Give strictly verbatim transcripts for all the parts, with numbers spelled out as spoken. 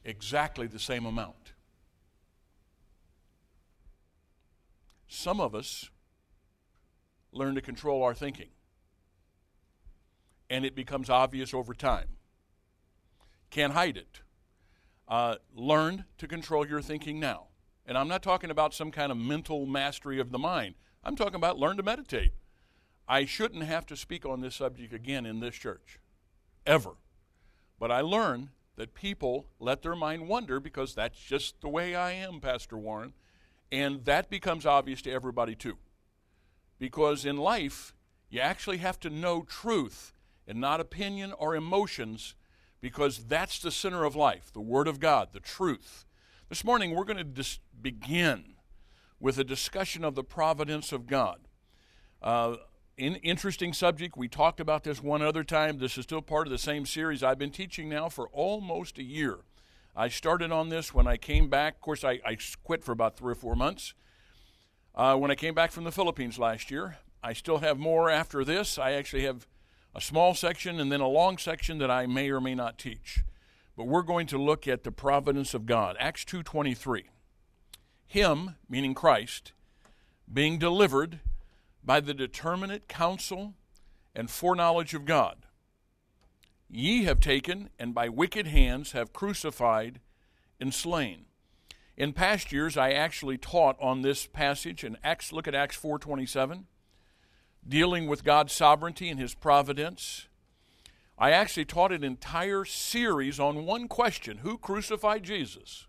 exactly the same amount. Some of us learn to control our thinking, and it becomes obvious over time. Can't hide it. Uh, learn to control your thinking now. And I'm not talking about some kind of mental mastery of the mind. I'm talking about learn to meditate. I shouldn't have to speak on this subject again in this church, ever. But I learn that people let their mind wander because that's just the way I am, Pastor Warren. And that becomes obvious to everybody too. Because in life, you actually have to know truth and not opinion or emotions, because that's the center of life, the Word of God, the truth. This morning we're going to dis- begin with a discussion of the providence of God. Uh, in, interesting subject. We talked about this one other time. This is still part of the same series I've been teaching now for almost a year. I started on this when I came back. Of course, I, I quit for about three or four months. Uh, when I came back from the Philippines last year, I still have more after this. I actually have a small section and then a long section that I may or may not teach. But we're going to look at the providence of God. Acts two twenty-three. Him, meaning Christ, being delivered by the determinate counsel and foreknowledge of God, ye have taken and by wicked hands have crucified and slain. In past years, I actually taught on this passage in Acts. Look at Acts four twenty-seven, dealing with God's sovereignty and His providence. I actually taught an entire series on one question: who crucified Jesus?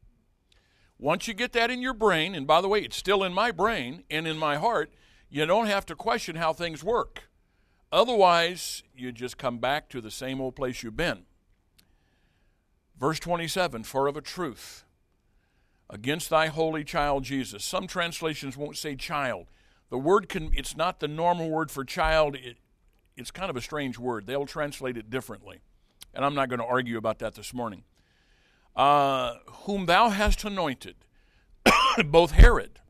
Once you get that in your brain, and by the way, it's still in my brain and in my heart, you don't have to question how things work. Otherwise, you just come back to the same old place you've been. Verse twenty-seven, for of a truth, against thy holy child Jesus. Some translations won't say child. The word, can, it's not the normal word for child. It, it's kind of a strange word. They'll translate it differently. And I'm not going to argue about that this morning. Uh, whom thou hast anointed, both Herod,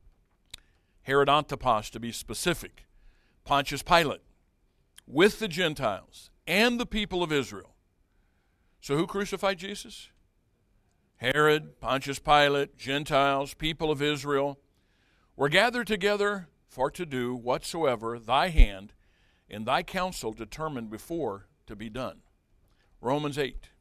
Herod Antipas to be specific, Pontius Pilate, with the Gentiles and the people of Israel. So who crucified Jesus? Herod, Pontius Pilate, Gentiles, people of Israel, were gathered together for to do whatsoever thy hand and thy counsel determined before to be done. Romans eight.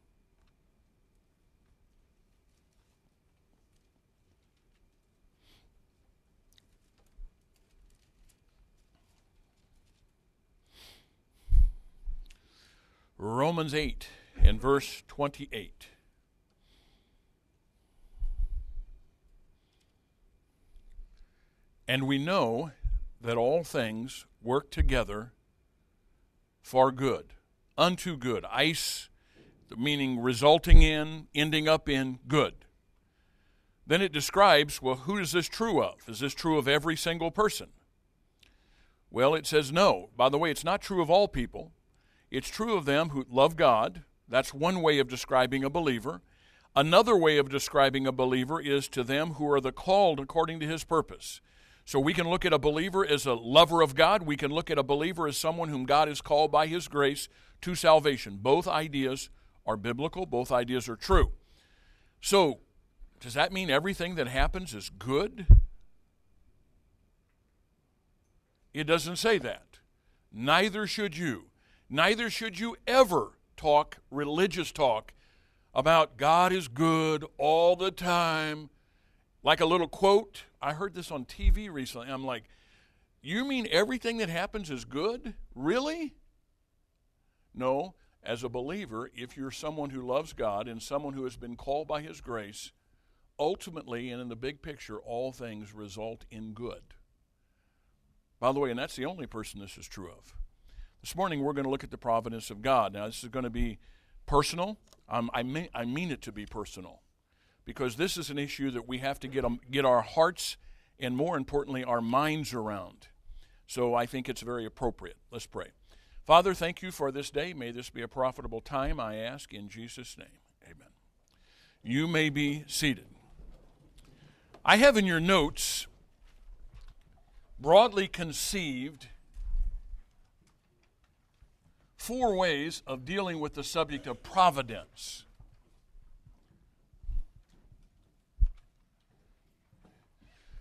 Romans eight and verse twenty-eight. And we know that all things work together for good, unto good. Ice, meaning resulting in, ending up in good. Then it describes, well, who is this true of? Is this true of every single person? Well, it says no. By the way, it's not true of all people. It's true of them who love God. That's one way of describing a believer. Another way of describing a believer is to them who are the called according to His purpose. So we can look at a believer as a lover of God. We can look at a believer as someone whom God has called by His grace to salvation. Both ideas are biblical. Both ideas are true. So does that mean everything that happens is good? It doesn't say that. Neither should you. Neither should you ever talk religious talk about God is good all the time. Like a little quote. I heard this on T V recently. I'm like, you mean everything that happens is good? Really? No. As a believer, if you're someone who loves God and someone who has been called by His grace, ultimately and in the big picture, all things result in good. By the way, and that's the only person this is true of. This morning we're going to look at the providence of God. Now this is going to be personal. Um, I, mean, I mean it to be personal, because this is an issue that we have to get, um, get our hearts and, more importantly, our minds around. So I think it's very appropriate. Let's pray. Father, thank you for this day. May this be a profitable time, I ask in Jesus' name. Amen. You may be seated. I have in your notes, broadly conceived, four ways of dealing with the subject of providence.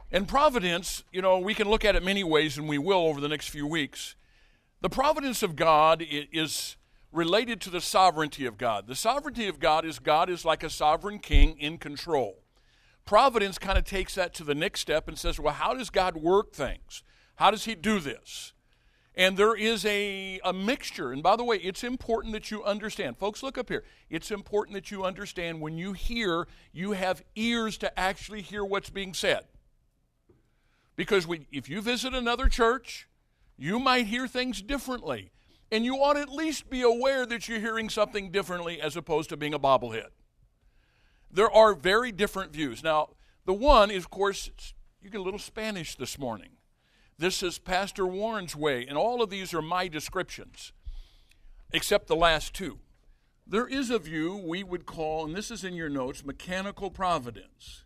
And providence, you know, we can look at it many ways, and we will over the next few weeks. The providence of God is related to the sovereignty of God. The sovereignty of God is God is like a sovereign king in control. Providence kind of takes that to the next step and says, well, how does God work things? How does he do this? And there is a, a mixture. And by the way, it's important that you understand. Folks, look up here. It's important that you understand when you hear, you have ears to actually hear what's being said. Because we, if you visit another church, you might hear things differently. And you ought to at least be aware that you're hearing something differently as opposed to being a bobblehead. There are very different views. Now, the one is, of course, you get a little Spanish this morning. This is Pastor Warren's way, and all of these are my descriptions, except the last two. There is a view we would call, and this is in your notes, mechanical providence.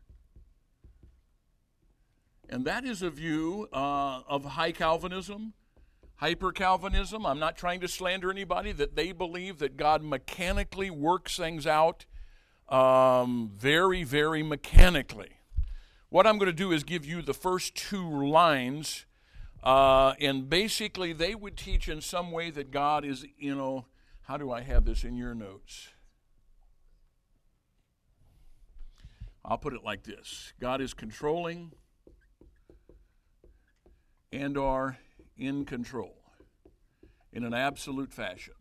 And that is a view uh, of high Calvinism, hyper-Calvinism. I'm not trying to slander anybody, that they believe that God mechanically works things out um, very, very mechanically. What I'm going to do is give you the first two lines, uh, and basically they would teach in some way that God is, you know, how do I have this in your notes? I'll put it like this. God is controlling and are in control in an absolute fashion.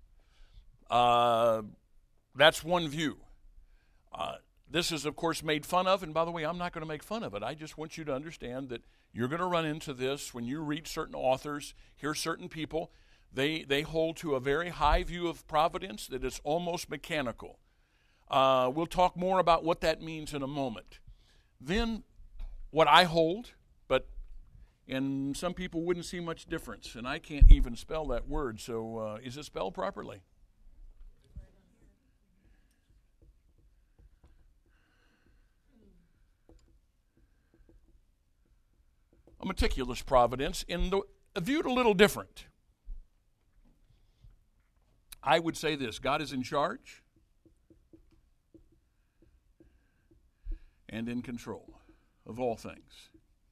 Uh, that's one view. Uh, this is, of course, made fun of, and by the way, I'm not going to make fun of it. I just want you to understand that you're going to run into this when you read certain authors, hear certain people. They, they hold to a very high view of providence that is almost mechanical. Uh, we'll talk more about what that means in a moment. Then, what I hold, but and some people wouldn't see much difference, and I can't even spell that word, so uh, is it spelled properly? A meticulous providence, in the, viewed a little different. I would say this: God is in charge and in control of all things.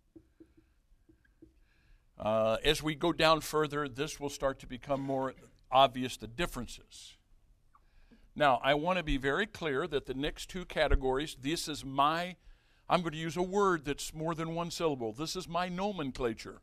Uh, as we go down further, this will start to become more obvious, the differences. Now, I want to be very clear that the next two categories, this is my, I'm going to use a word that's more than one syllable. This is my nomenclature.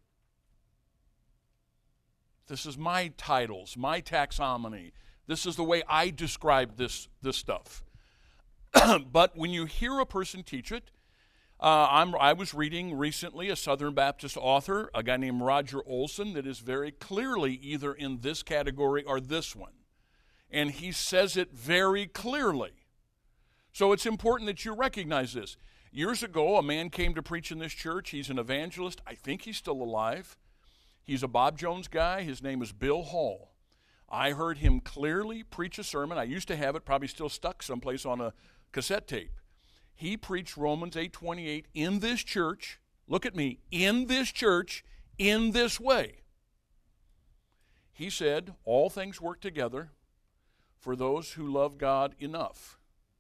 This is my titles, my taxonomy. This is the way I describe this, this stuff. But when you hear a person teach it, Uh, I'm, I was reading recently a Southern Baptist author, a guy named Roger Olson, that is very clearly either in this category or this one. And he says it very clearly. So it's important that you recognize this. Years ago, a man came to preach in this church. He's an evangelist. I think he's still alive. He's a Bob Jones guy. His name is Bill Hall. I heard him clearly preach a sermon. I used to have it, probably still stuck someplace on a cassette tape. He preached Romans eight twenty-eight in this church, look at me, in this church, in this way. He said, all things work together for those who love God enough.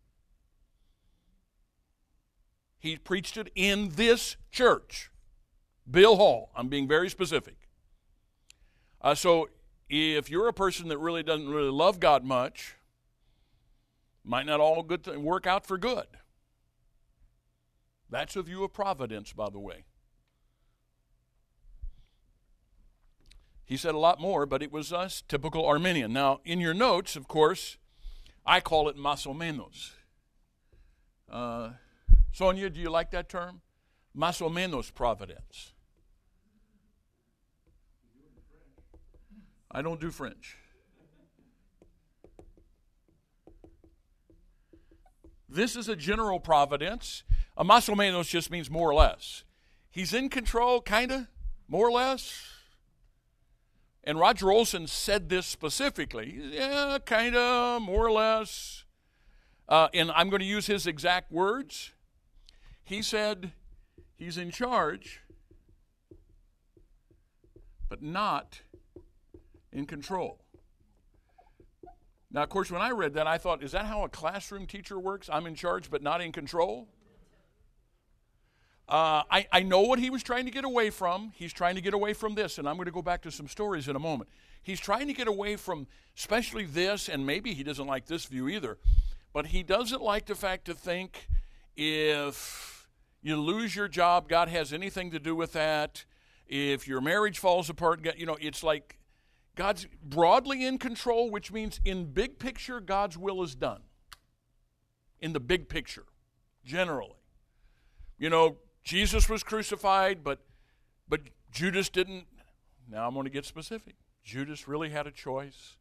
He preached it in this church. Bill Hall, I'm being very specific. Uh, so if you're a person that really doesn't really love God much, might not all good th- work out for good. That's a view of providence, by the way. He said a lot more, but it was us, typical Arminian. Now, in your notes, of course, I call it más o menos. Uh, Sonia, do you like that term? Más o menos providence. I don't do French. This is a general providence. A más o menos just means more or less. He's in control, kind of, more or less. And Roger Olson said this specifically. Yeah, kind of, more or less. Uh, and I'm going to use his exact words. He said he's in charge, but not in control. Now, of course, when I read that, I thought, is that how a classroom teacher works? I'm in charge, but not in control? Uh, I, I know what he was trying to get away from. He's trying to get away from this, and I'm going to go back to some stories in a moment. He's trying to get away from especially this, and maybe he doesn't like this view either, but he doesn't like the fact to think if you lose your job, God has anything to do with that. If your marriage falls apart, you know, it's like God's broadly in control, which means in big picture, God's will is done. In the big picture, generally. You know, Jesus was crucified, but but Judas didn't. Now I'm going to get specific. Judas really had a choice.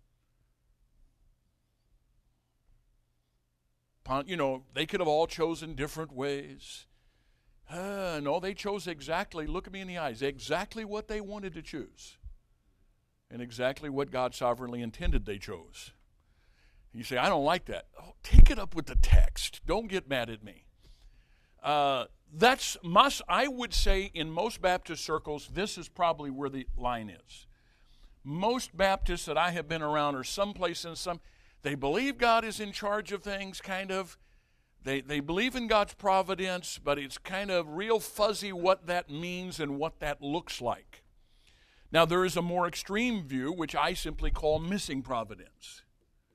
You know, they could have all chosen different ways. Uh, no, they chose exactly, look at me in the eyes, exactly what they wanted to choose. And exactly what God sovereignly intended they chose. You say, I don't like that. Oh, take it up with the text. Don't get mad at me. Uh, that's must. I would say in most Baptist circles, this is probably where the line is. Most Baptists that I have been around are someplace in some, they believe God is in charge of things, kind of. They they believe in God's providence, but it's kind of real fuzzy what that means and what that looks like. Now, there is a more extreme view, which I simply call missing providence.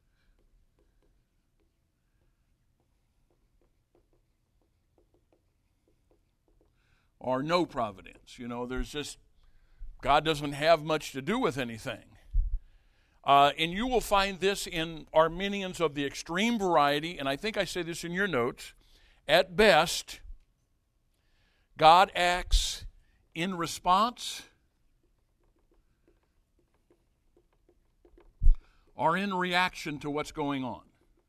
Or no providence. You know, there's just, God doesn't have much to do with anything. Uh, and you will find this in Arminians of the extreme variety, and I think I say this in your notes. At best, God acts in response or in reaction to what's going on.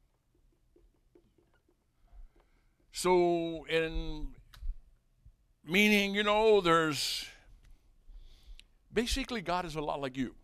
So, in meaning, you know, there's basically God is a lot like you.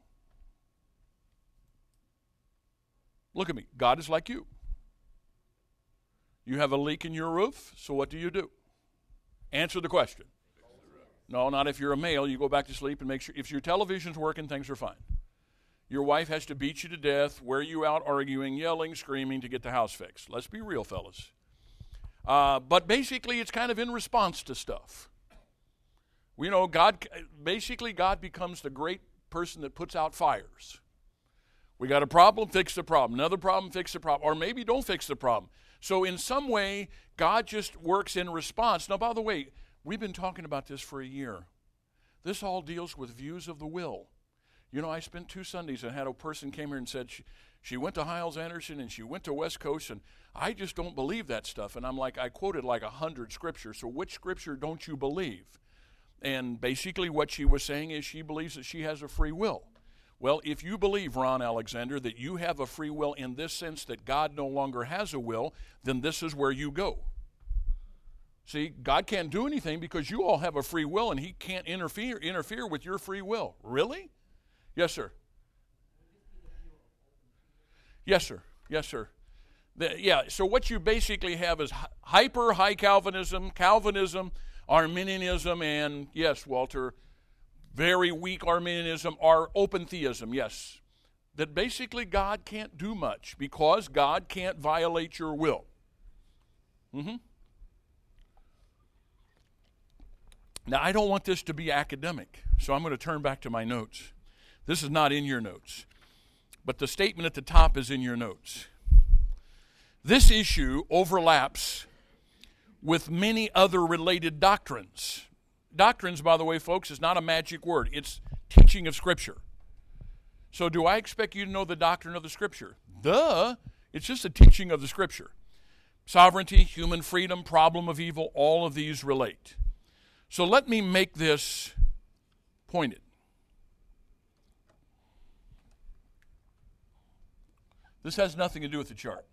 Look at me. God is like you. You have a leak in your roof, so what do you do? Answer the question. No, not if you're a male. You go back to sleep and make sure. If your television's working, things are fine. Your wife has to beat you to death, wear you out arguing, yelling, screaming to get the house fixed. Let's be real, fellas. Uh, but basically, it's kind of in response to stuff. You know, God, basically, God becomes the great person that puts out fires. We got a problem, fix the problem. Another problem, fix the problem. Or maybe don't fix the problem. So in some way, God just works in response. Now, by the way, we've been talking about this for a year. This all deals with views of the will. You know, I spent two Sundays and had a person came here and said she, she went to Hyles Anderson and she went to West Coast, and I just don't believe that stuff. And I'm like, I quoted like a hundred scriptures. So which scripture don't you believe? And basically what she was saying is she believes that she has a free will. Well, if you believe, Ron Alexander, that you have a free will in this sense that God no longer has a will, then this is where you go. See, God can't do anything because you all have a free will and he can't interfere interfere with your free will. Really? Yes, sir. Yes, sir. Yes, sir. The, yeah, so what you basically have is hyper high Calvinism, Calvinism, Arminianism, and yes, Walter, very weak Arminianism, or open theism, yes. That basically God can't do much because God can't violate your will. Mm-hmm. Now, I don't want this to be academic, so I'm going to turn back to my notes. This is not in your notes, but the statement at the top is in your notes. This issue overlaps with many other related doctrines. Doctrines, by the way, folks, is not a magic word. It's teaching of Scripture. So do I expect you to know the doctrine of the Scripture? Duh. It's just a teaching of the Scripture. Sovereignty, human freedom, problem of evil, all of these relate. So let me make this pointed. This has nothing to do with the chart.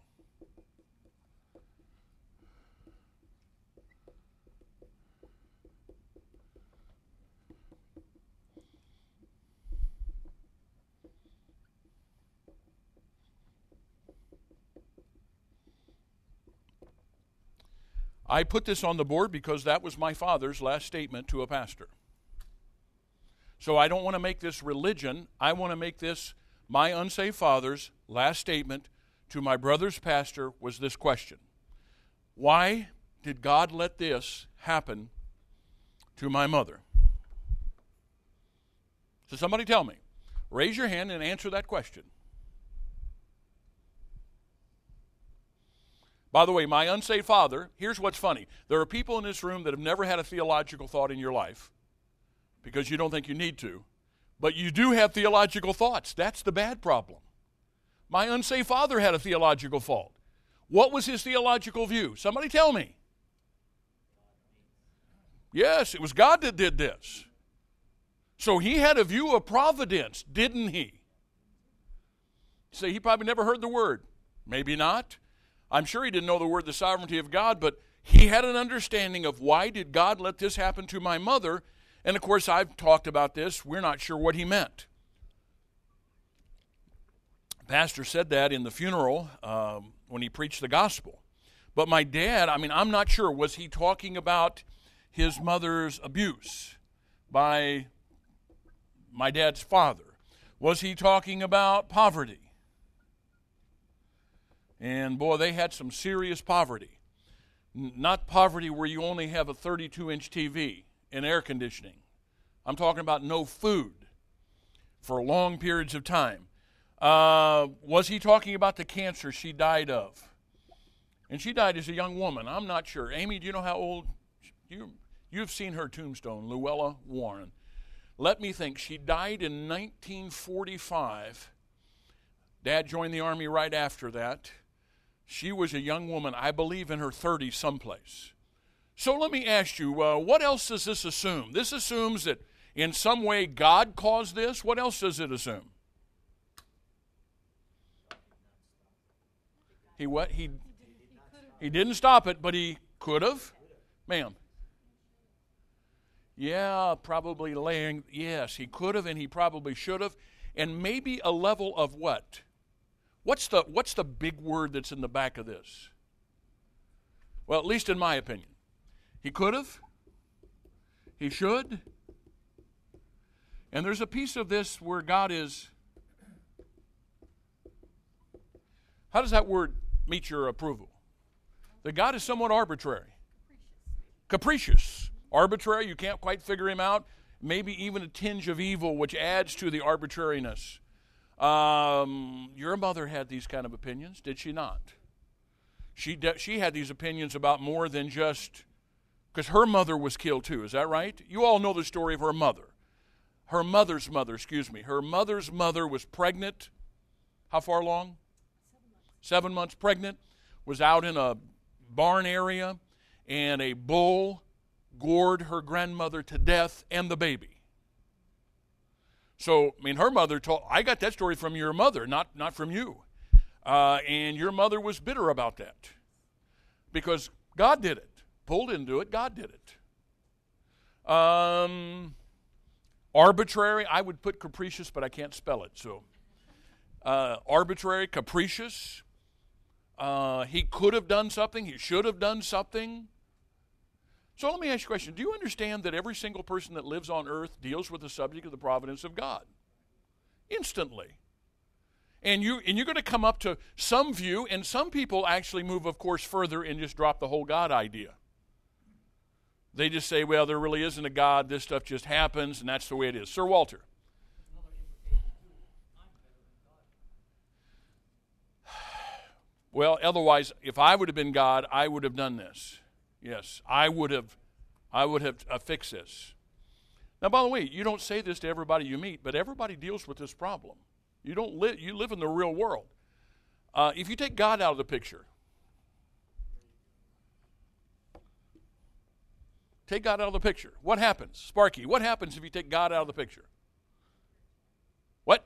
I put this on the board because that was my father's last statement to a pastor. So I don't want to make this religion. I want to make this my unsaved father's last statement to my brother's pastor was this question. Why did God let this happen to my mother? So somebody tell me. Raise your hand and answer that question. By the way, my unsaved father, here's what's funny. There are people in this room that have never had a theological thought in your life because you don't think you need to. But you do have theological thoughts. That's the bad problem. My unsaved father had a theological fault. What was his theological view? Somebody tell me. Yes, it was God that did this. So he had a view of providence, didn't he? So he probably never heard the word. Maybe not. I'm sure he didn't know the word, the sovereignty of God, but he had an understanding of why did God let this happen to my mother. And of course, I've talked about this. We're not sure what he meant. Pastor said that in the funeral um, when he preached the gospel. But my dad, I mean, I'm not sure. Was he talking about his mother's abuse by my dad's father? Was he talking about poverty? And boy, they had some serious poverty. N- not poverty where you only have a thirty-two inch T V and air conditioning. I'm talking about no food for long periods of time. Uh, was he talking about the cancer she died of? And she died as a young woman. I'm not sure. Amy, do you know how old? You, you've seen her tombstone, Luella Warren. Let me think. She died in nineteen forty-five. Dad joined the Army right after that. She was a young woman, I believe in her thirties someplace. So let me ask you, uh, what else does this assume? This assumes that in some way God caused this. What else does it assume? He what? He, he didn't stop it, but he could have. Ma'am. Yeah, probably laying. Yes, he could have and he probably should have. And maybe a level of what? What's the, what's the big word that's in the back of this? Well, at least in my opinion. He could have. He should. And there's a piece of this where God is. How does that word meet your approval? That God is somewhat arbitrary. Capricious. Arbitrary, you can't quite figure him out. Maybe even a tinge of evil, which adds to the arbitrariness. Um, your mother had these kind of opinions, did she not? She de- she had these opinions about more than just, because her mother was killed too, is that right? You all know the story of her mother. Her mother's mother, excuse me. Her mother's mother was pregnant. How far along? Seven months. Seven months pregnant. Was out in a barn area, and a bull gored her grandmother to death and the baby. So, I mean, her mother told, I got that story from your mother, not, not from you. Uh, and your mother was bitter about that because God did it. Paul didn't do it, God did it. Um, arbitrary, I would put capricious, but I can't spell it. So, uh, arbitrary, capricious. Uh, he could have done something, he should have done something. So let me ask you a question. Do you understand that every single person that lives on earth deals with the subject of the providence of God? Instantly. And, you, and you're going to come up to some view, and some people actually move, of course, further and just drop the whole God idea. They just say, well, there really isn't a God. This stuff just happens, and that's the way it is. Sir Walter. Well, otherwise, if I would have been God, I would have done this. Yes, I would have I would have uh, fixed this. Now, by the way, you don't say this to everybody you meet, but everybody deals with this problem. You don't live you live in the real world. Uh, if you take God out of the picture, take God out of the picture, what happens? Sparky, what happens if you take God out of the picture? What?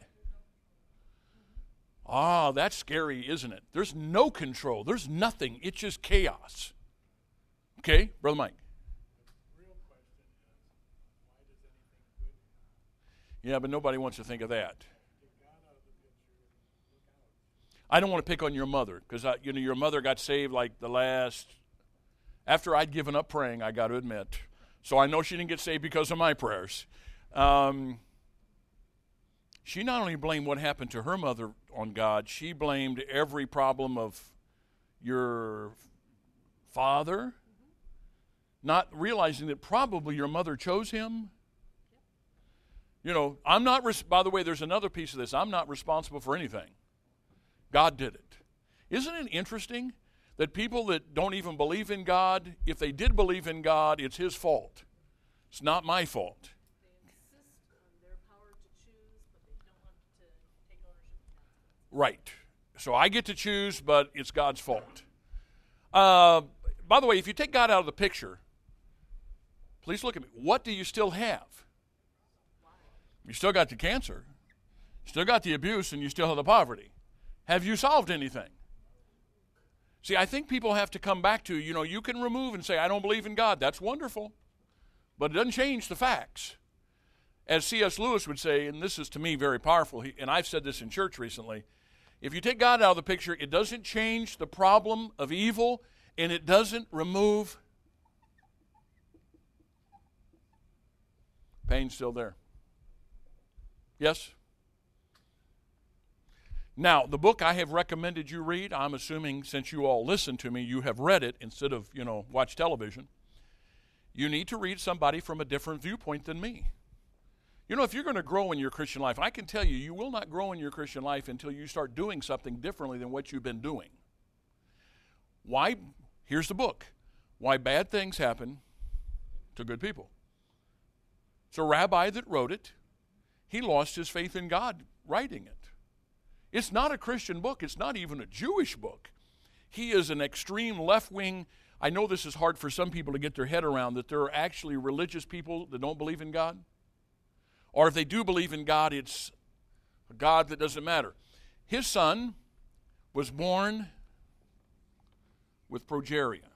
Ah, that's scary, isn't it? There's no control. There's nothing. It's just chaos. Okay, Brother Mike. The real question is, why does anything good happen? Yeah, but nobody wants to think of that. Take God out of the picture and look out. I don't want to pick on your mother because you know your mother got saved like the last after I'd given up praying. I got to admit, so I know she didn't get saved because of my prayers. Um, she not only blamed what happened to her mother on God, she blamed every problem of your father. not realizing that probably your mother chose him. You know, I'm not, res- by the way, there's another piece of this. I'm not responsible for anything. God did it. Isn't it interesting that people that don't even believe in God, if they did believe in God, it's his fault. It's not my fault. They insist on their power to choose, but they don't want to take ownership of consequences. Right. So I get to choose, but it's God's fault. Uh, by the way, if you take God out of the picture, please look at me. What do you still have? You still got the cancer, still got the abuse, and you still have the poverty. Have you solved anything? See, I think people have to come back to, you know, you can remove and say, I don't believe in God. That's wonderful. But it doesn't change the facts. As C S Lewis would say, and this is to me very powerful, he, and I've said this in church recently, if you take God out of the picture, it doesn't change the problem of evil, and it doesn't remove pain still there. Yes? Now, the book I have recommended you read, I'm assuming since you all listen to me, you have read it instead of, you know, watch television. You need to read somebody from a different viewpoint than me. You know, if you're going to grow in your Christian life, I can tell you, you will not grow in your Christian life until you start doing something differently than what you've been doing. Why? Here's the book. Why Bad Things Happen to Good People. It's a rabbi that wrote it. He lost his faith in God writing it. It's not a Christian book. It's not even a Jewish book. He is an extreme left-wing. I know this is hard for some people to get their head around, that there are actually religious people that don't believe in God. Or if they do believe in God, it's a God that doesn't matter. His son was born with progeria.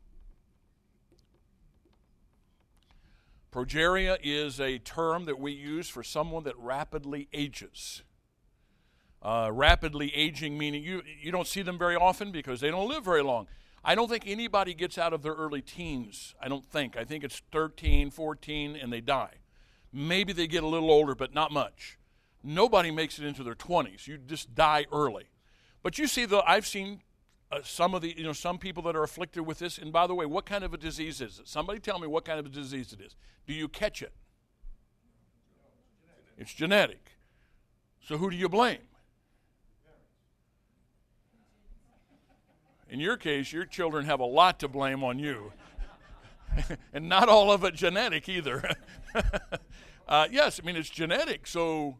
Progeria is a term that we use for someone that rapidly ages. Uh, rapidly aging meaning you, you don't see them very often because they don't live very long. I don't think anybody gets out of their early teens. I don't think. I think it's thirteen, fourteen, and they die. Maybe they get a little older, but not much. Nobody makes it into their twenties. You just die early. But you see, the I've seen uh, some of the, you know, some people that are afflicted with this. And by the way, what kind of a disease is it? Somebody tell me what kind of a disease it is. Do you catch it? It's genetic. So who do you blame? In your case, your children have a lot to blame on you. And not all of it genetic either. uh, yes, I mean, it's genetic, so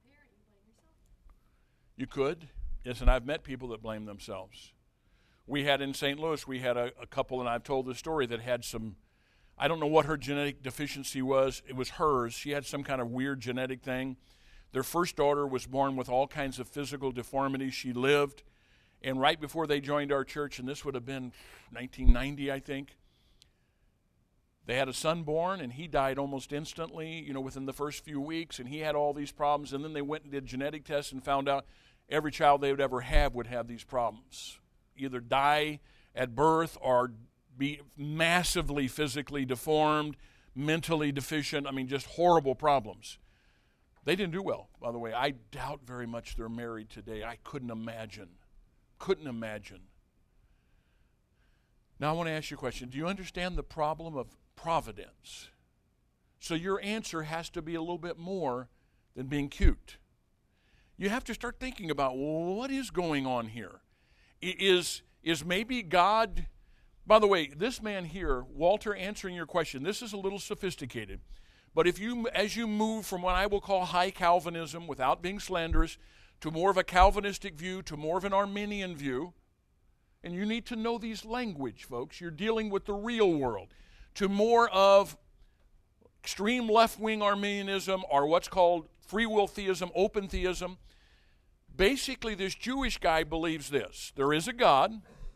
you could. Yes, and I've met people that blame themselves. We had in Saint Louis, we had a, a couple, and I've told this story, that had some, I don't know what her genetic deficiency was. It was hers. She had some kind of weird genetic thing. Their first daughter was born with all kinds of physical deformities. She lived. And right before they joined our church, and this would have been nineteen ninety, I think, they had a son born, and he died almost instantly, you know, within the first few weeks, and he had all these problems. And then they went and did genetic tests and found out every child they would ever have would have these problems. Either die at birth or be massively physically deformed, mentally deficient. I mean, just horrible problems. They didn't do well, by the way. I doubt very much they're married today. I couldn't imagine. Couldn't imagine. Now I want to ask you a question. Do you understand the problem of providence? So your answer has to be a little bit more than being cute. You have to start thinking about, well, what is going on here? Is, is maybe God, by the way, this man here, Walter, answering your question, this is a little sophisticated. But if you, as you move from what I will call high Calvinism, without being slanderous, to more of a Calvinistic view, to more of an Arminian view, and you need to know these language, folks. You're dealing with the real world. To more of extreme left-wing Arminianism, or what's called free will theism, open theism. Basically, this Jewish guy believes this. There is a God.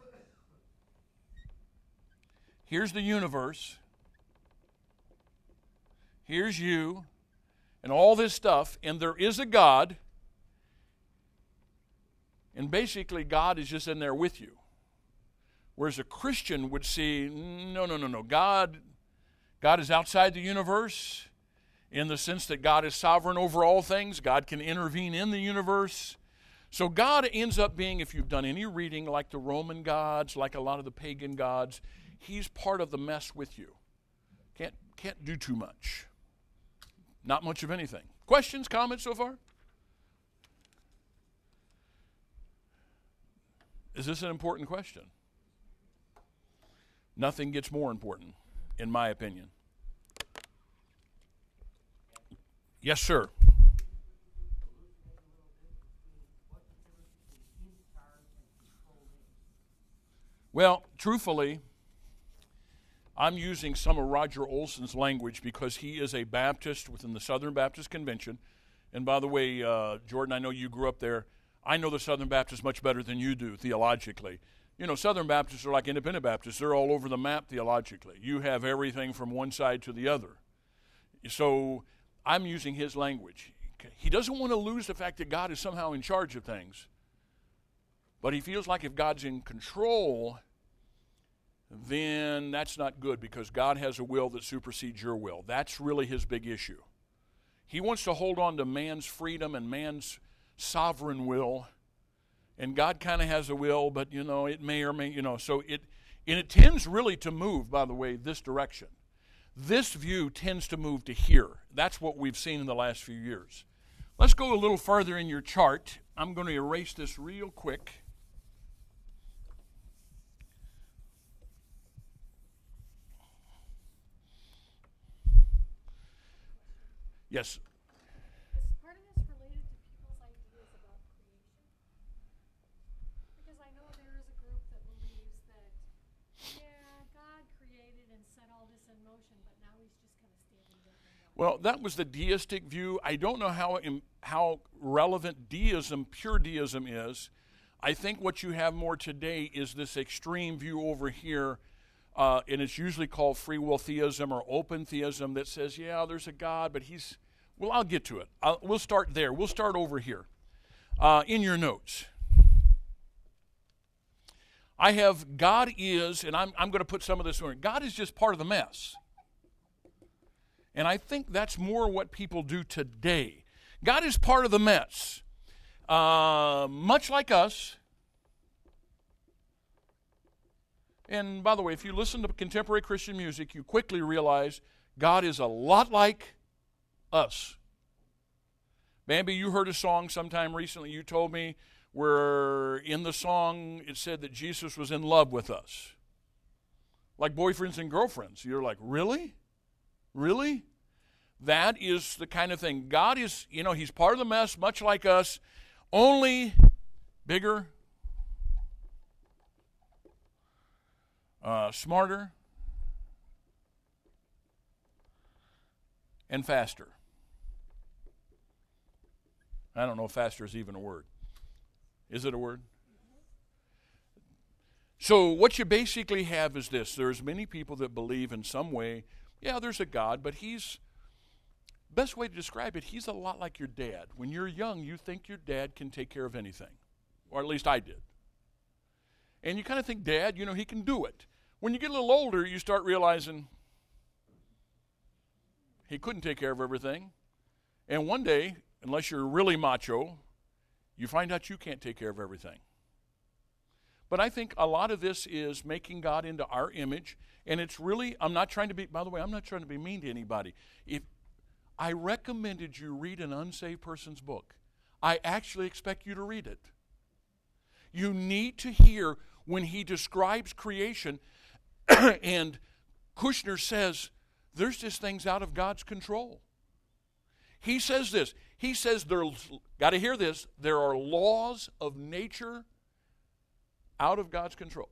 Here's the universe. Here's you. And all this stuff. And there is a God. And basically, God is just in there with you. Whereas a Christian would see, no, no, no, no. God, God is outside the universe in the sense that God is sovereign over all things. God can intervene in the universe. So God ends up being, if you've done any reading, like the Roman gods, like a lot of the pagan gods, he's part of the mess with you. Can't, can't do too much. Not much of anything. Questions, comments so far? Is this an important question? Nothing gets more important, in my opinion. Yes, sir. Well, truthfully, I'm using some of Roger Olson's language because he is a Baptist within the Southern Baptist Convention. And by the way, uh, Jordan, I know you grew up there. I know the Southern Baptists much better than you do theologically. You know, Southern Baptists are like Independent Baptists. They're all over the map theologically. You have everything from one side to the other. So I'm using his language. He doesn't want to lose the fact that God is somehow in charge of things. But he feels like if God's in control, then that's not good because God has a will that supersedes your will. That's really his big issue. He wants to hold on to man's freedom and man's sovereign will. And God kind of has a will, but, you know, it may or may, you know, so it, and it tends really to move, by the way, this direction. This view tends to move to here. That's what we've seen in the last few years. Let's go a little farther in your chart. I'm going to erase this real quick. Yes. Is part of this related to people's ideas about creation? Because I know there is a group that believes that, yeah, God created and set all this in motion, but now he's just kind of standing there. Well, that was the deistic view. I don't know how how relevant deism, pure deism is. I think what you have more today is this extreme view over here, uh, and it's usually called free will theism or open theism that says, yeah, there's a God, but he's, well, I'll get to it. I'll, we'll start there. We'll start over here uh, in your notes. I have God is, and I'm, I'm going to put some of this in. God is just part of the mess. And I think that's more what people do today. God is part of the mess. Uh, much like us. And by the way, if you listen to contemporary Christian music, you quickly realize God is a lot like us. Bambi, you heard a song sometime recently, you told me, where in the song it said that Jesus was in love with us. Like boyfriends and girlfriends. You're like, really? Really? That is the kind of thing. God is, you know, he's part of the mess, much like us, only bigger, uh, smarter, and faster. I don't know if faster is even a word. Is it a word? So what you basically have is this. There's many people that believe in some way, yeah, there's a God, but he's, best way to describe it, he's a lot like your dad. When you're young, you think your dad can take care of anything. Or at least I did. And you kind of think, Dad, you know, he can do it. When you get a little older, you start realizing he couldn't take care of everything. And one day, unless you're really macho, you find out you can't take care of everything. But I think a lot of this is making God into our image. And it's really, I'm not trying to be, by the way, I'm not trying to be mean to anybody. If I recommended you read an unsaved person's book, I actually expect you to read it. You need to hear when he describes creation and Kushner says, there's just things out of God's control. He says this. He says, there's, got to hear this, there are laws of nature out of God's control.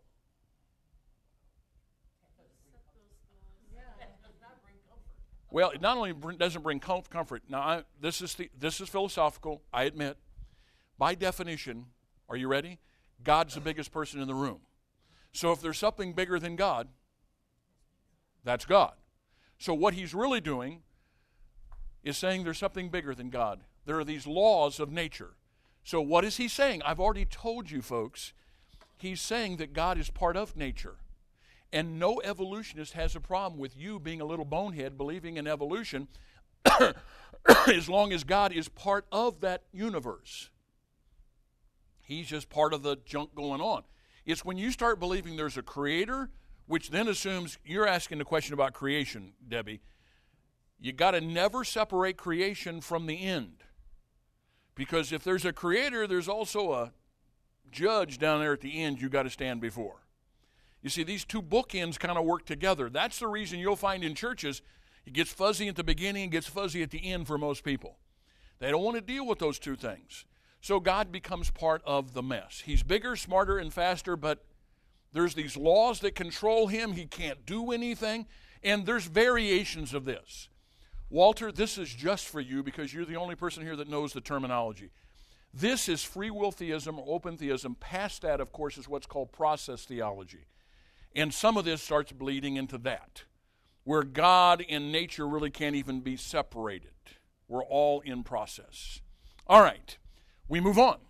Well, it not only doesn't bring comfort. Now, I, this is the, this is philosophical, I admit. By definition, are you ready? God's the biggest person in the room. So if there's something bigger than God, that's God. So what he's really doing is saying there's something bigger than God. There are these laws of nature. So what is he saying? I've already told you, folks. He's saying that God is part of nature. And no evolutionist has a problem with you being a little bonehead believing in evolution as long as God is part of that universe. He's just part of the junk going on. It's when you start believing there's a creator which then assumes you're asking the question about creation, Debbie. You got to never separate creation from the end. Because if there's a creator, there's also a judge down there at the end you got to stand before. You see, these two bookends kind of work together. That's the reason you'll find in churches it gets fuzzy at the beginning and gets fuzzy at the end for most people. They don't want to deal with those two things. So God becomes part of the mess. He's bigger, smarter, and faster, but there's these laws that control him. He can't do anything. And there's variations of this. Walter, this is just for you because you're the only person here that knows the terminology. This is free will theism or open theism. Past that, of course, is what's called process theology. And some of this starts bleeding into that, where God and nature really can't even be separated. We're all in process. All right, we move on.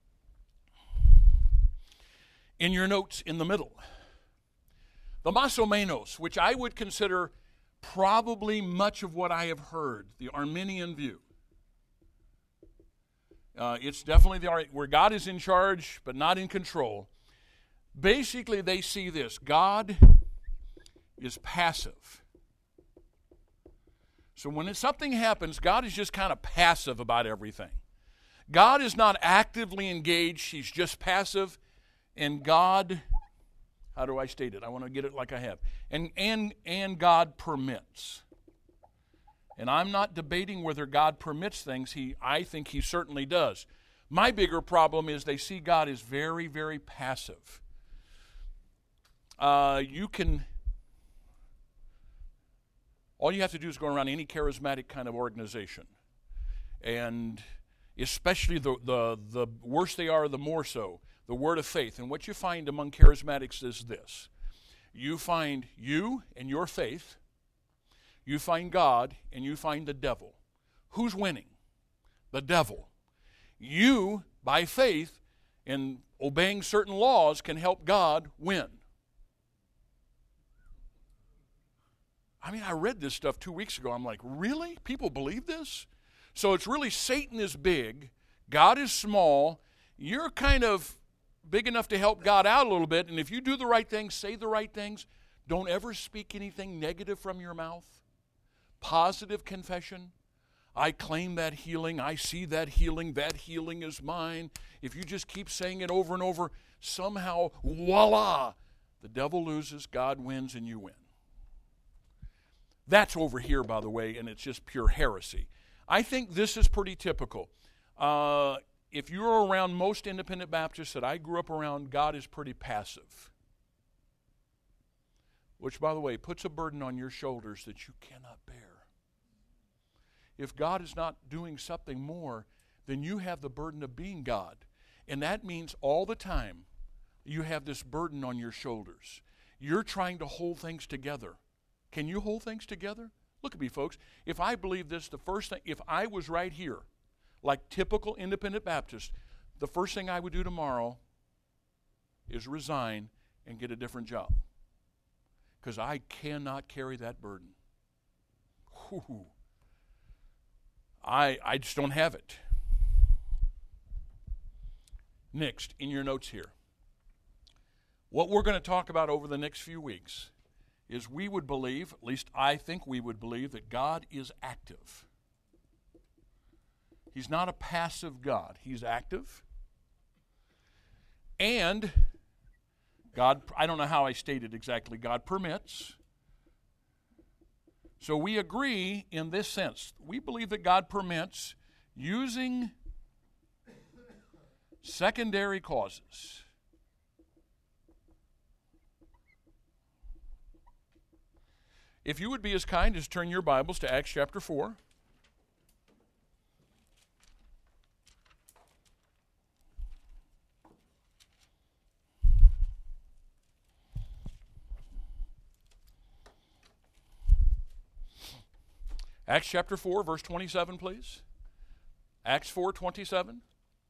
In your notes in the middle, the Masomenos, which I would consider probably much of what I have heard, the Arminian view. Uh, it's definitely the where God is in charge but not in control. Basically, they see this. God is passive. So when something happens, God is just kind of passive about everything. God is not actively engaged. He's just passive. And God, how do I state it? I want to get it like I have. And, and, and God permits. And I'm not debating whether God permits things. He, I think he certainly does. My bigger problem is they see God as very, very passive. Uh, you can, all you have to do is go around any charismatic kind of organization. And especially the, the, the worse they are, the more so. The word of faith. And what you find among charismatics is this. You find you and your faith. You find God and you find the devil. Who's winning? The devil. You, by faith and obeying certain laws, can help God win. I mean, I read this stuff two weeks ago. I'm like, really? People believe this? So it's really Satan is big, God is small, you're kind of big enough to help God out a little bit, and if you do the right things, say the right things, don't ever speak anything negative from your mouth. Positive confession. I claim that healing. I see that healing. That healing is mine. If you just keep saying it over and over, somehow, voila, the devil loses, God wins, and you win. That's over here, by the way, and it's just pure heresy. I think this is pretty typical. Uh, if you're around most independent Baptists that I grew up around, God is pretty passive. Which, by the way, puts a burden on your shoulders that you cannot bear. If God is not doing something more, then you have the burden of being God. And that means all the time you have this burden on your shoulders. You're trying to hold things together. Can you hold things together? Look at me, folks. If I believe this, the first thing, if I was right here, like typical independent Baptist, the first thing I would do tomorrow is resign and get a different job. Because I cannot carry that burden. Whew. I, I just don't have it. Next, in your notes here, what we're going to talk about over the next few weeks is we would believe, at least I think we would believe, that God is active. He's not a passive God. He's active. And God, I don't know how I stated exactly, God permits. So we agree in this sense. We believe that God permits using secondary causes. If you would be as kind as turn your Bibles to Acts chapter four. Acts chapter four, verse twenty-seven, please. Acts four, twenty-seven.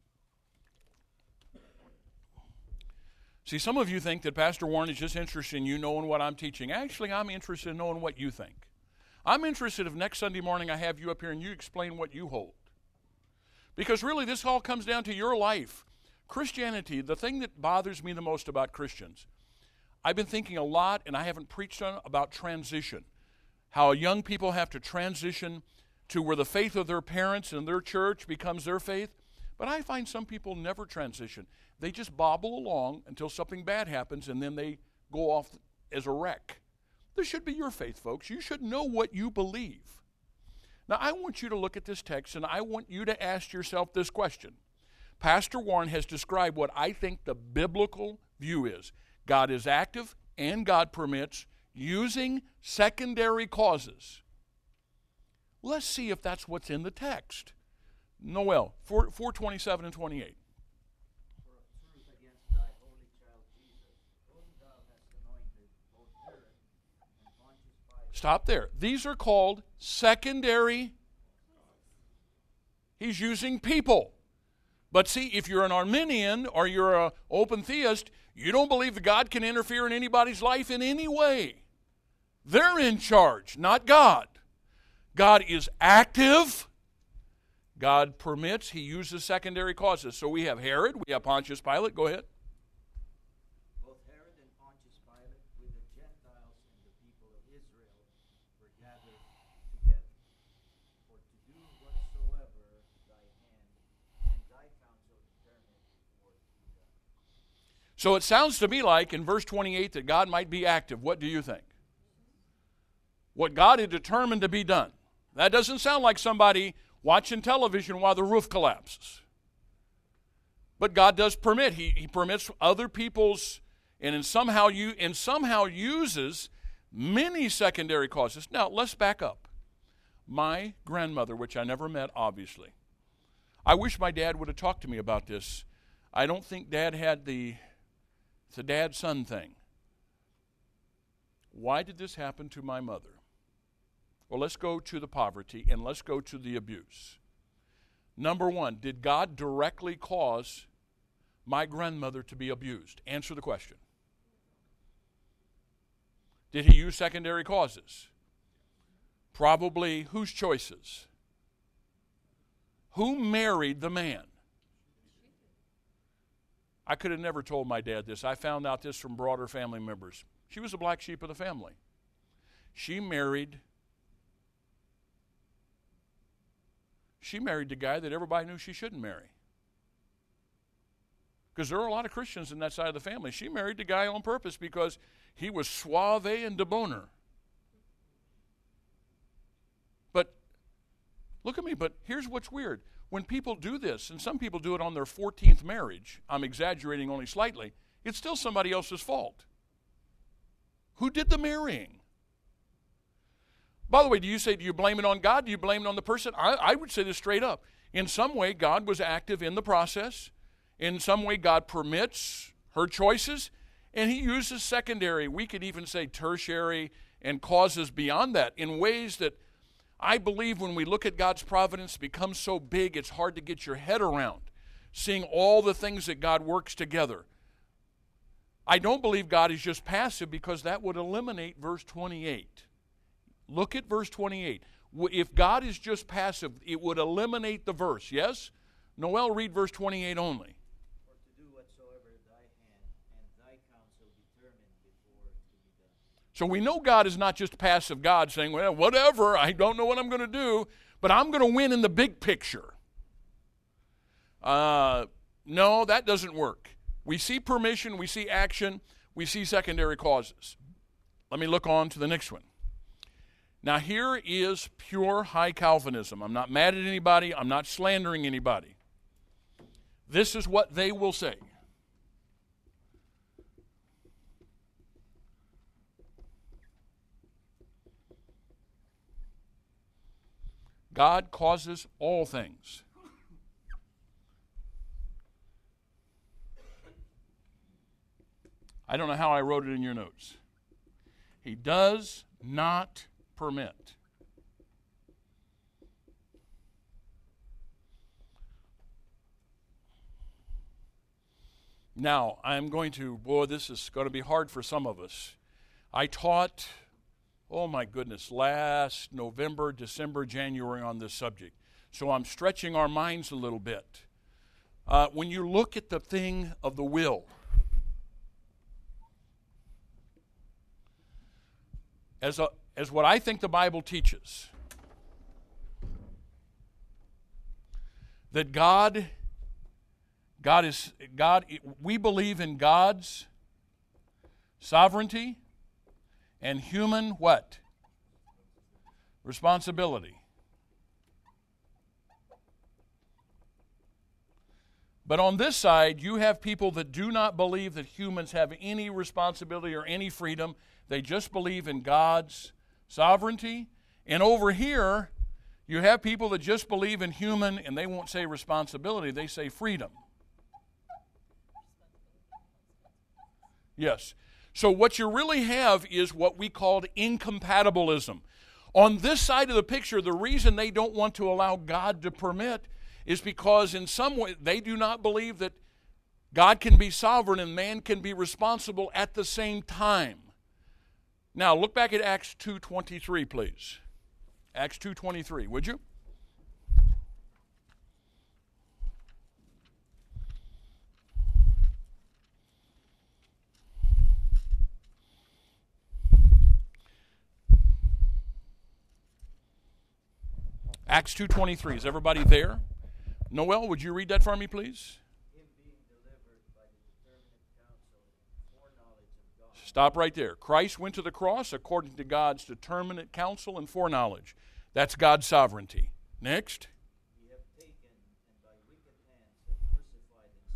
See, some of you think that Pastor Warren is just interested in you knowing what I'm teaching. Actually, I'm interested in knowing what you think. I'm interested if next Sunday morning I have you up here and you explain what you hold. Because really, this all comes down to your life. Christianity, the thing that bothers me the most about Christians, I've been thinking a lot, and I haven't preached on about transition, how young people have to transition to where the faith of their parents and their church becomes their faith. But I find some people never transition. They just bobble along until something bad happens, and then they go off as a wreck. This should be your faith, folks. You should know what you believe. Now, I want you to look at this text, and I want you to ask yourself this question. Pastor Warren has described what I think the biblical view is. God is active, and God permits, using secondary causes. Let's see if that's what's in the text. Noel, four twenty-seven and twenty-eight. For of truth against thy holy child Jesus, whom thou hast anointed, both Herod and Pontius Pilate. Stop there. These are called secondary. He's using people. But see, if you're an Arminian or you're an open theist, you don't believe that God can interfere in anybody's life in any way. They're in charge, not God. God is active. God permits. He uses secondary causes. So we have Herod, we have Pontius Pilate. Go ahead. Both Herod and Pontius Pilate, with the Gentiles and the people of Israel, were gathered together, for to do whatsoever thy hand and thy counsel determined before to be done. So it sounds to me like in verse twenty-eight that God might be active. What do you think? What God had determined to be done. That doesn't sound like somebody watching television while the roof collapses. But God does permit. He, he permits other people's, and in somehow you and somehow uses many secondary causes. Now, let's back up. My grandmother, which I never met, obviously. I wish my dad would have talked to me about this. I don't think Dad had the, it's a dad-son thing. Why did this happen to my mother? Well, let's go to the poverty and let's go to the abuse. Number one, did God directly cause my grandmother to be abused? Answer the question. Did he use secondary causes? Probably whose choices? Who married the man? I could have never told my dad this. I found out this from broader family members. She was the black sheep of the family. She married She married the guy that everybody knew she shouldn't marry. Because there are a lot of Christians in that side of the family. She married the guy on purpose because he was suave and debonair. But, look at me, but here's what's weird. When people do this, and some people do it on their fourteenth marriage, I'm exaggerating only slightly, it's still somebody else's fault. Who did the marrying? By the way, do you say, do you blame it on God? Do you blame it on the person? I, I would say this straight up. In some way, God was active in the process. In some way, God permits her choices. And he uses secondary, we could even say tertiary, and causes beyond that in ways that I believe when we look at God's providence, it becomes so big it's hard to get your head around, seeing all the things that God works together. I don't believe God is just passive because that would eliminate verse twenty-eight. Look at verse twenty-eight. If God is just passive, it would eliminate the verse, yes? Noel, read verse twenty-eight only. For to do whatsoever thy hand and thy counsel determined before to be done. So we know God is not just passive God saying, well, whatever, I don't know what I'm going to do, but I'm going to win in the big picture. Uh, no, that doesn't work. We see permission, we see action, we see secondary causes. Let me look on to the next one. Now here is pure high Calvinism. I'm not mad at anybody. I'm not slandering anybody. This is what they will say. God causes all things. I don't know how I wrote it in your notes. He does not permit. Now, I'm going to, boy, this is going to be hard for some of us. I taught, oh my goodness, last November, December, January on this subject. So I'm stretching our minds a little bit. Uh, when you look at the thing of the will, as, a, as what I think the Bible teaches, that God, God is, God, we believe in God's sovereignty and human what? Responsibility. But on this side, you have people that do not believe that humans have any responsibility or any freedom. They just believe in God's sovereignty. And over here, you have people that just believe in human, and they won't say responsibility, they say freedom. Yes. So what you really have is what we called incompatibilism. On this side of the picture, the reason they don't want to allow God to permit is because in some way they do not believe that God can be sovereign and man can be responsible at the same time. Now, look back at Acts two twenty-three, please. Acts two twenty-three, would you? Acts two twenty-three. Is everybody there? Noel, would you read that for me, please? Him being delivered by the determinate counsel and foreknowledge of God. Stop right there. Christ went to the cross according to God's determinate counsel and foreknowledge. That's God's sovereignty. Next. Ye have taken, and by wicked hands have crucified and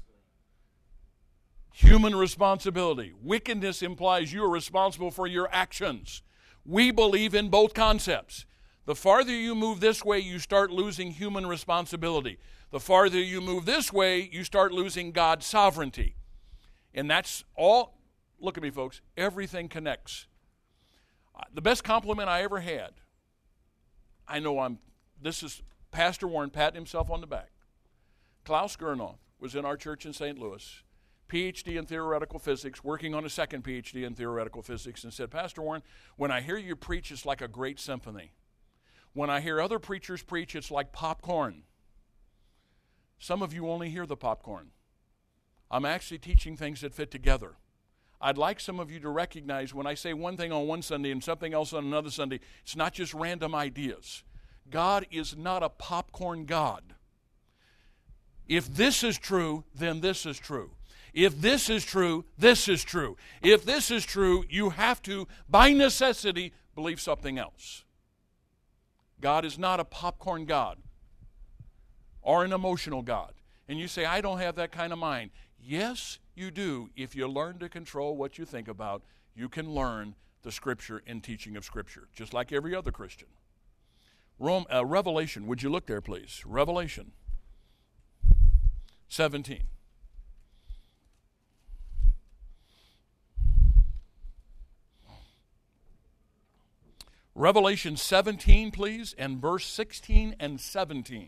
slain. Human responsibility. Wickedness implies you are responsible for your actions. We believe in both concepts. The farther you move this way, you start losing human responsibility. The farther you move this way, you start losing God's sovereignty. And that's all. Look at me, folks. Everything connects. The best compliment I ever had, I know I'm, this is Pastor Warren patting himself on the back. Klaus Gernhoff was in our church in Saint Louis, P H D in theoretical physics, working on a second P H D in theoretical physics, and said, Pastor Warren, when I hear you preach, it's like a great symphony. When I hear other preachers preach, it's like popcorn. Some of you only hear the popcorn. I'm actually teaching things that fit together. I'd like some of you to recognize when I say one thing on one Sunday and something else on another Sunday, it's not just random ideas. God is not a popcorn God. If this is true, then this is true. If this is true, this is true. If this is true, you have to, by necessity, believe something else. God is not a popcorn God or an emotional God. And you say, I don't have that kind of mind. Yes, you do. If you learn to control what you think about, you can learn the Scripture and teaching of Scripture, just like every other Christian. Rome, uh, Revelation, would you look there, please? Revelation seventeen. Revelation seventeen, please, and verse sixteen and seventeen.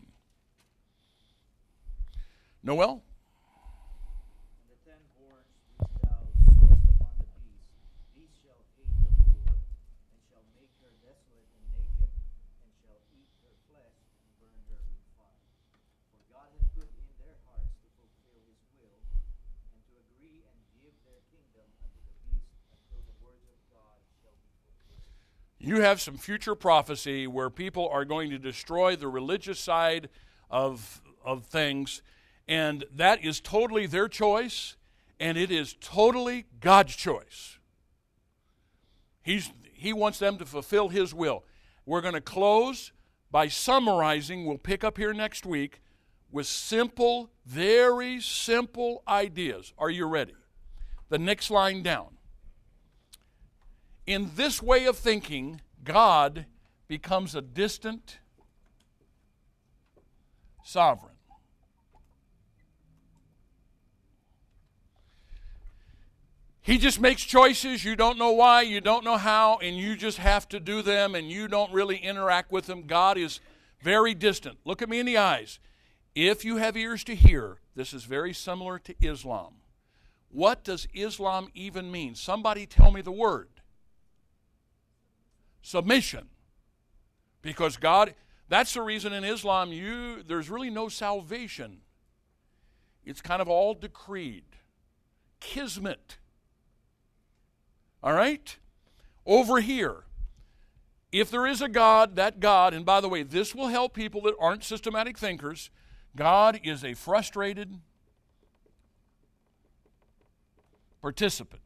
Noel? And the ten horns which thou sawest upon the beast, these shall hate the whore, and shall make her desolate and naked, and shall eat her flesh and burn her with fire. For God hath put in their hearts to fulfill his will, and to agree and give their kingdom unto the beast until the words of God shall be fulfilled. You have some future prophecy where people are going to destroy the religious side of, of things, and that is totally their choice, and it is totally God's choice. He's, he wants them to fulfill his will. We're going to close by summarizing. We'll pick up here next week with simple, very simple ideas. Are you ready? The next line down. In this way of thinking, God becomes a distant sovereign. He just makes choices. You don't know why, you don't know how, and you just have to do them, and you don't really interact with them. God is very distant. Look at me in the eyes. If you have ears to hear, this is very similar to Islam. What does Islam even mean? Somebody tell me the word. Submission. Because God, that's the reason in Islam you there's really no salvation. It's kind of all decreed. Kismet. All right? Over here, If there is a God, that God, and by the way, this will help people that aren't systematic thinkers, God is a frustrated participant.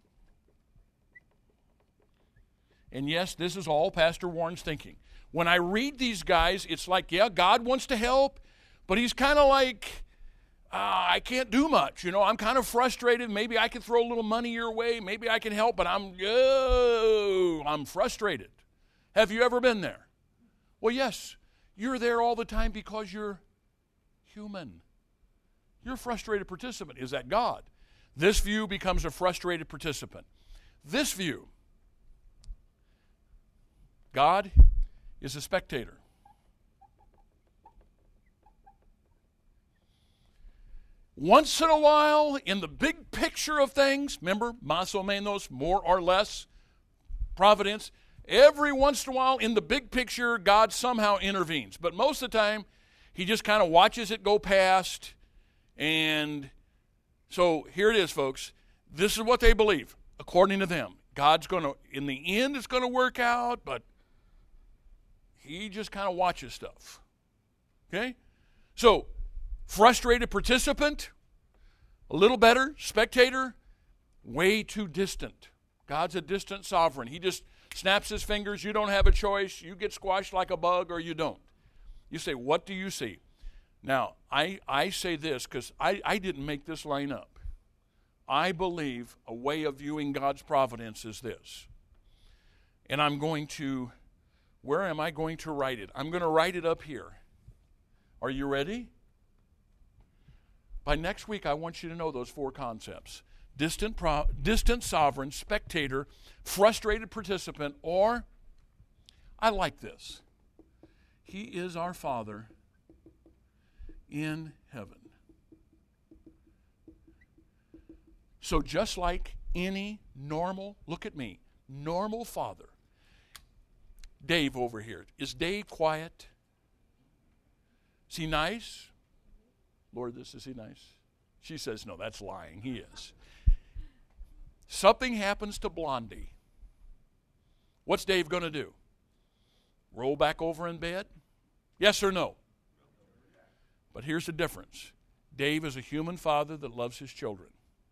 And yes, this is all Pastor Warren's thinking. When I read these guys, it's like, yeah, God wants to help, but he's kind of like, uh, I can't do much. You know, I'm kind of frustrated. Maybe I can throw a little money your way. Maybe I can help, but I'm, oh, I'm frustrated. Have you ever been there? Well, yes, you're there all the time because you're human. You're a frustrated participant. Is that God? This view becomes a frustrated participant. This view, God is a spectator. Once in a while, in the big picture of things, remember, más o menos, more or less, providence, every once in a while, in the big picture, God somehow intervenes. But most of the time, he just kind of watches it go past. And so here it is, folks. This is what they believe, according to them. God's going to, in the end, it's going to work out, but he just kind of watches stuff. Okay? So, frustrated participant, a little better, spectator, way too distant. God's a distant sovereign. He just snaps his fingers. You don't have a choice. You get squashed like a bug or you don't. You say, what do you see? Now, I, I say this because I, I didn't make this line up. I believe a way of viewing God's providence is this. And I'm going to, where am I going to write it? I'm going to write it up here. Are you ready? By next week, I want you to know those four concepts. Distant, pro, distant sovereign, spectator, frustrated participant, or, I like this. He is our Father in heaven. So just like any normal, look at me, normal father. Dave over here. Is Dave quiet? Is he nice? Lord, this is he nice? She says, no, that's lying. He is. Something happens to Blondie. What's Dave going to do? Roll back over in bed? Yes or no? But here's the difference. Dave is a human father that loves his children.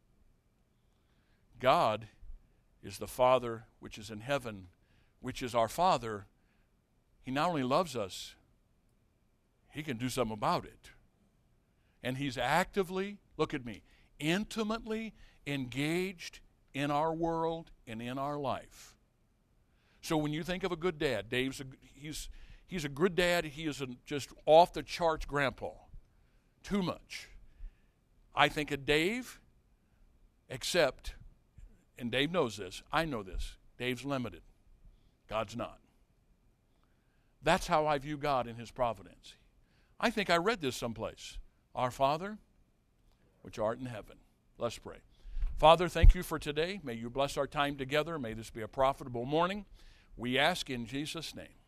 God is the Father which is in heaven, which is our Father. He not only loves us, he can do something about it. And he's actively, look at me, intimately engaged in our world and in our life. So when you think of a good dad, Dave's a, he's he's a good dad. He is a just off the charts grandpa. Too much. I think of Dave, except, and Dave knows this, I know this, Dave's limited. God's not. That's how I view God in his providence. I think I read this someplace. Our Father, which art in heaven. Let's pray. Father, thank you for today. May you bless our time together. May this be a profitable morning. We ask in Jesus' name.